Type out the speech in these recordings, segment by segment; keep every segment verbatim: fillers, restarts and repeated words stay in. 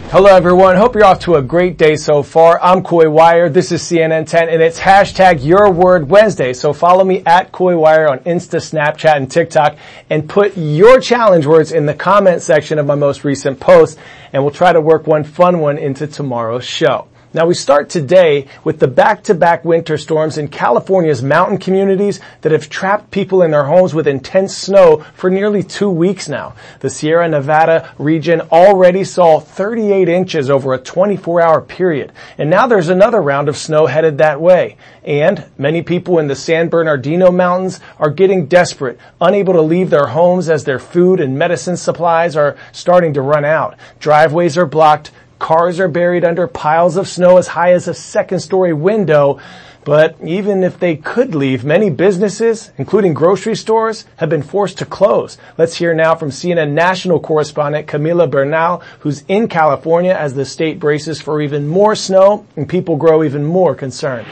Hello everyone, hope you're off to a great day so far. I'm Coy Wire, this is C N N ten, and it's hashtag Your Word Wednesday. So follow me at Coy Wire on Insta, Snapchat, and TikTok, and put your challenge words in the comment section of my most recent post, and we'll try to work one fun one into tomorrow's show. Now we start today with the back-to-back winter storms in California's mountain communities that have trapped people in their homes with intense snow for nearly two weeks now. The Sierra Nevada region already saw thirty-eight inches over a twenty-four hour period, and now there's another round of snow headed that way. And many people in the San Bernardino Mountains are getting desperate, unable to leave their homes as their food and medicine supplies are starting to run out. Driveways are blocked. Cars are buried under piles of snow as high as a second-story window. But even if they could leave, many businesses, including grocery stores, have been forced to close. Let's hear now from C N N national correspondent Camila Bernal, who's in California as the state braces for even more snow and people grow even more concerned.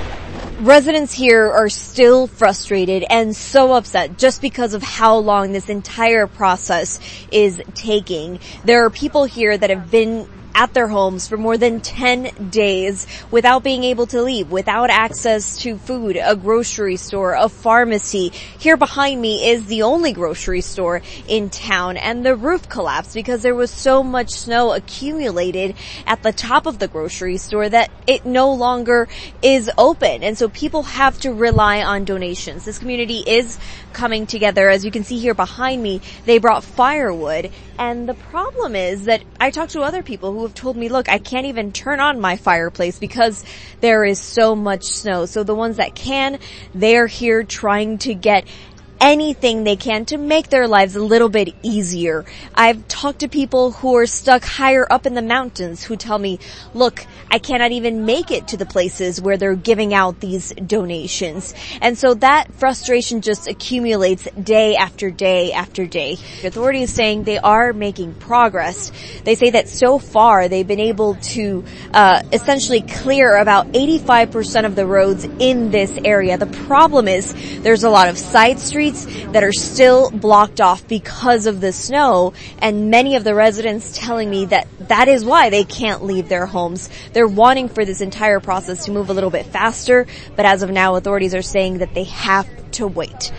Residents here are still frustrated and so upset just because of how long this entire process is taking. There are people here that have been at their homes for more than ten days without being able to leave, without access to food, a grocery store, a pharmacy. Here behind me is the only grocery store in town, and the roof collapsed because there was so much snow accumulated at the top of the grocery store that it no longer is open. And so people have to rely on donations. This community is coming together. As you can see here behind me, they brought firewood. And the problem is that I talked to other people who have told me, look, I can't even turn on my fireplace because there is so much snow. So the ones that can, they're here trying to get anything they can to make their lives a little bit easier. I've talked to people who are stuck higher up in the mountains who tell me, look, I cannot even make it to the places where they're giving out these donations. And so that frustration just accumulates day after day after day. Authorities saying they are making progress. They say that so far they've been able to uh essentially clear about eighty-five percent of the roads in this area. The problem is there's a lot of side streets that are still blocked off because of the snow, and many of the residents telling me that that is why they can't leave their homes. They're wanting for this entire process to move a little bit faster, but as of now, authorities are saying that they have to wait.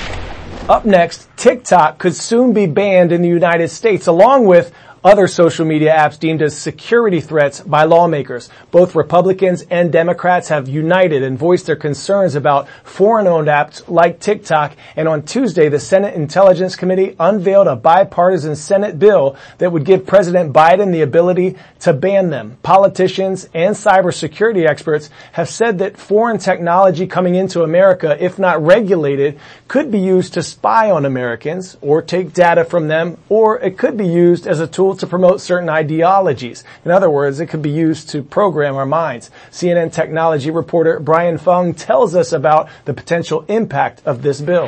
Up next, TikTok could soon be banned in the United States, along with other social media apps deemed as security threats by lawmakers. Both Republicans and Democrats have united and voiced their concerns about foreign-owned apps like TikTok. And on Tuesday, the Senate Intelligence Committee unveiled a bipartisan Senate bill that would give President Biden the ability to ban them. Politicians and cybersecurity experts have said that foreign technology coming into America, if not regulated, could be used to spy on Americans or take data from them, or it could be used as a tool to promote certain ideologies. In other words, it could be used to program our minds. C N N technology reporter Brian Fung tells us about the potential impact of this bill.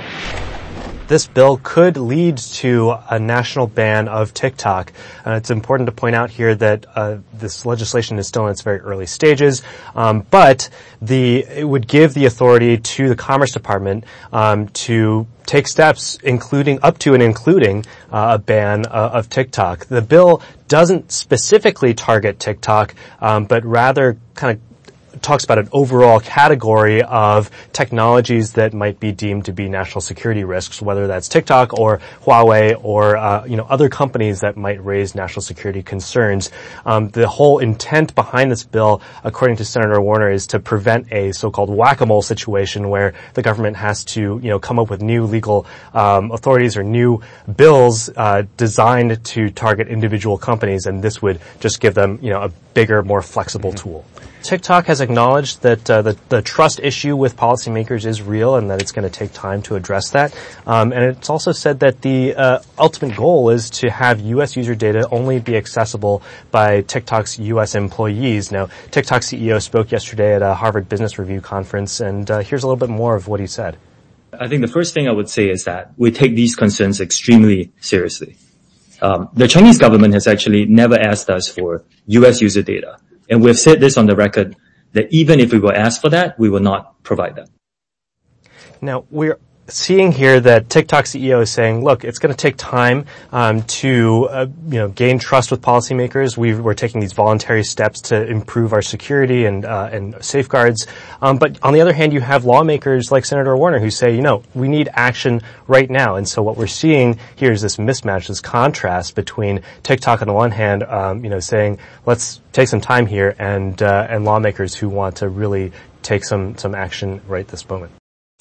This bill could lead to a national ban of TikTok. Uh, it's important to point out here that uh, this legislation is still in its very early stages, um, but the it would give the authority to the Commerce Department um, to take steps, including up to and including uh, a ban uh, of TikTok. The bill doesn't specifically target TikTok, um, but rather kind of talks about an overall category of technologies that might be deemed to be national security risks, whether that's TikTok or Huawei or uh, you know other companies that might raise national security concerns. Um, the whole intent behind this bill, according to Senator Warner, is to prevent a so-called whack-a-mole situation where the government has to you know come up with new legal um, authorities or new bills uh, designed to target individual companies, and this would just give them you know a bigger, more flexible tool. TikTok has acknowledged that uh, the, the trust issue with policymakers is real and that it's going to take time to address that. Um, and it's also said that the uh, ultimate goal is to have U S user data only be accessible by TikTok's U S employees. Now, TikTok C E O spoke yesterday at a Harvard Business Review conference, and uh, here's a little bit more of what he said. I think the first thing I would say is that we take these concerns extremely seriously. Um, the Chinese government has actually never asked us for U S user data. And we've said this on the record that even if we were asked for that, we will not provide that. Now, we're seeing here that TikTok C E O is saying, look, it's going to take time um, to uh, you know gain trust with policymakers. We've, we're taking these voluntary steps to improve our security and uh, and safeguards. Um, but on the other hand, you have lawmakers like Senator Warner who say, you know, we need action right now. And so what we're seeing here is this mismatch, this contrast between TikTok on the one hand, um, you know, saying let's take some time here, and uh, and lawmakers who want to really take some some action right this moment.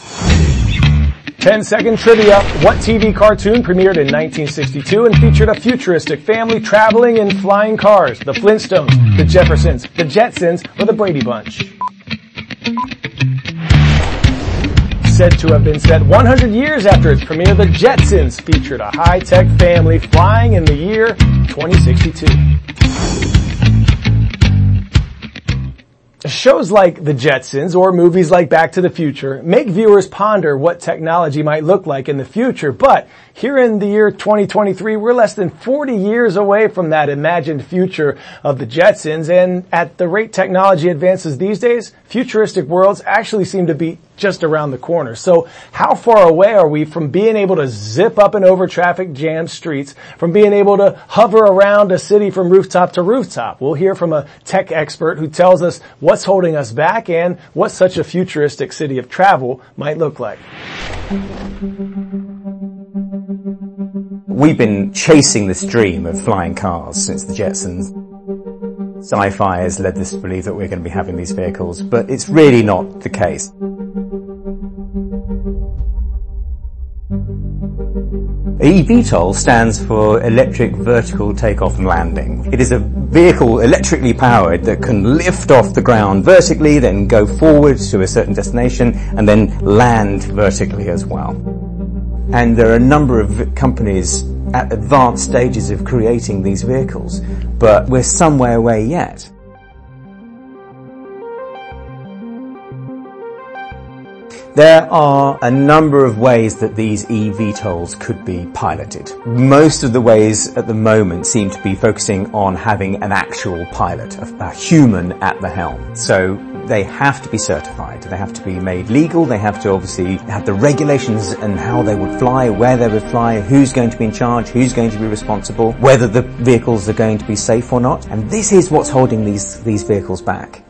ten second trivia. What T V cartoon premiered in nineteen sixty-two and featured a futuristic family traveling in flying cars? The Flintstones, the Jeffersons, the Jetsons, or the Brady Bunch? Said to have been set one hundred years after its premiere, the Jetsons featured a high-tech family flying in the year twenty sixty-two. Shows like The Jetsons or movies like Back to the Future make viewers ponder what technology might look like in the future, but here in the year twenty twenty-three, we're less than forty years away from that imagined future of the Jetsons, and at the rate technology advances these days, futuristic worlds actually seem to be just around the corner. So how far away are we from being able to zip up and over traffic jammed streets, from being able to hover around a city from rooftop to rooftop? We'll hear from a tech expert who tells us what's holding us back and what such a futuristic city of travel might look like. We've been chasing this dream of flying cars since the Jetsons. Sci-fi has led us to believe that we're going to be having these vehicles, but it's really not the case. eVTOL stands for Electric Vertical Takeoff and Landing. It is a vehicle electrically powered that can lift off the ground vertically, then go forward to a certain destination, and then land vertically as well. And there are a number of companies at advanced stages of creating these vehicles, but we're some way away yet. There are a number of ways that these eVTOLs could be piloted. Most of the ways at the moment seem to be focusing on having an actual pilot, a, a human at the helm. So they have to be certified, they have to be made legal, they have to obviously have the regulations and how they would fly, where they would fly, who's going to be in charge, who's going to be responsible, whether the vehicles are going to be safe or not. And this is what's holding these, these vehicles back.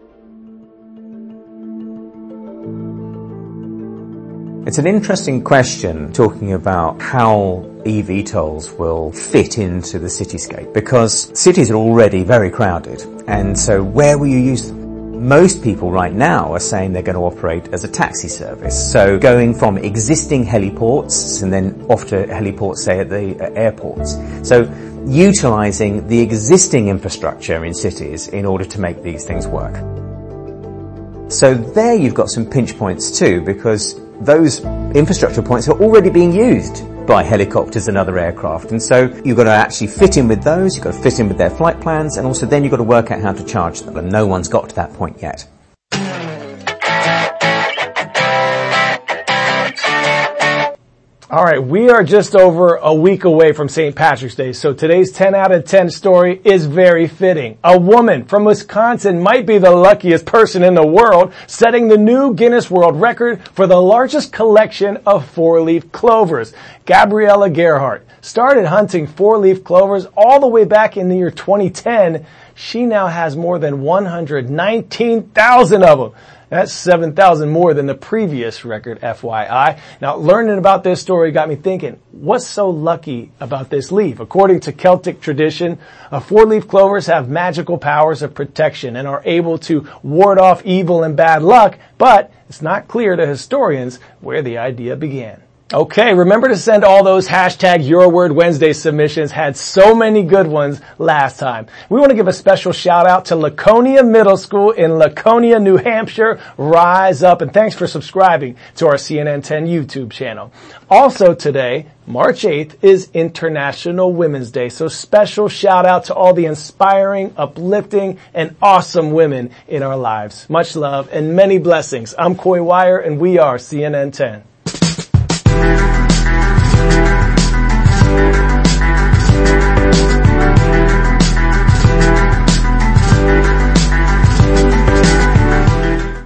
It's an interesting question talking about how eVTOLs will fit into the cityscape, because cities are already very crowded, and so where will you use them? Most people right now are saying they're going to operate as a taxi service, so going from existing heliports and then off to heliports, say at the airports. So utilizing the existing infrastructure in cities in order to make these things work. So there you've got some pinch points too, because those infrastructure points are already being used by helicopters and other aircraft, and so you've got to actually fit in with those, you've got to fit in with their flight plans, and also then you've got to work out how to charge them, and no one's got to that point yet. All right, we are just over a week away from Saint Patrick's Day, so today's ten out of ten story is very fitting. A woman from Wisconsin might be the luckiest person in the world, setting the new Guinness World Record for the largest collection of four-leaf clovers. Gabriella Gerhardt started hunting four-leaf clovers all the way back in the year twenty ten. She now has more than one hundred nineteen thousand of them. That's seven thousand more than the previous record, F Y I. Now, learning about this story got me thinking, what's so lucky about this leaf? According to Celtic tradition, uh, four-leaf clovers have magical powers of protection and are able to ward off evil and bad luck, but it's not clear to historians where the idea began. Okay, remember to send all those hashtag Your Word Wednesday submissions. Had so many good ones last time. We want to give a special shout out to Laconia Middle School in Laconia, New Hampshire. Rise up, and thanks for subscribing to our C N N ten YouTube channel. Also today, March eighth, is International Women's Day, so special shout out to all the inspiring, uplifting, and awesome women in our lives. Much love and many blessings. I'm Coy Wire, and we are C N N ten.